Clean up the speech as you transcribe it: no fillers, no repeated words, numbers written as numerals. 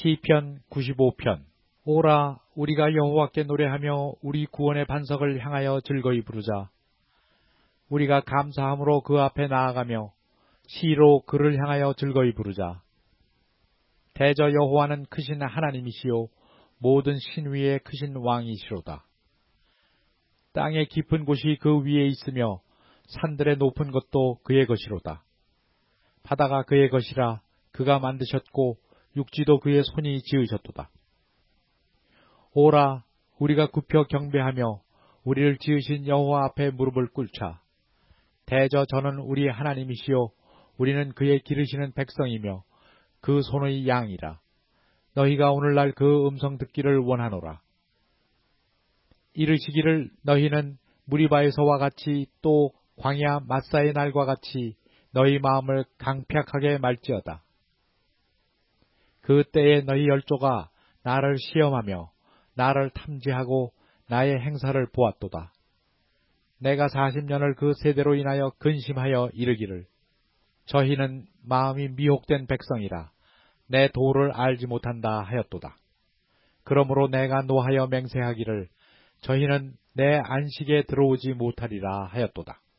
시편 95편. 오라, 우리가 여호와께 노래하며 우리 구원의 반석을 향하여 즐거이 부르자. 우리가 감사함으로 그 앞에 나아가며 시로 그를 향하여 즐거이 부르자. 대저 여호와는 크신 하나님이시요 모든 신 위에 크신 왕이시로다. 땅의 깊은 곳이 그 위에 있으며 산들의 높은 것도 그의 것이로다. 바다가 그의 것이라 그가 만드셨고 육지도 그의 손이 지으셨도다. 오라, 우리가 굽혀 경배하며 우리를 지으신 여호와 앞에 무릎을 꿇자. 대저 저는 우리 하나님이시요 우리는 그의 기르시는 백성이며 그 손의 양이라. 너희가 오늘날 그 음성 듣기를 원하노라. 이르시기를 너희는 무리바에서와 같이 또 광야 마사의 날과 같이 너희 마음을 강팍하게 말지어다. 그 때에 너희 열조가 나를 시험하며 나를 탐지하고 나의 행사를 보았도다. 내가 40년을 그 세대로 인하여 근심하여 이르기를 저희는 마음이 미혹된 백성이라 내 도를 알지 못한다 하였도다. 그러므로 내가 노하여 맹세하기를 저희는 내 안식에 들어오지 못하리라 하였도다.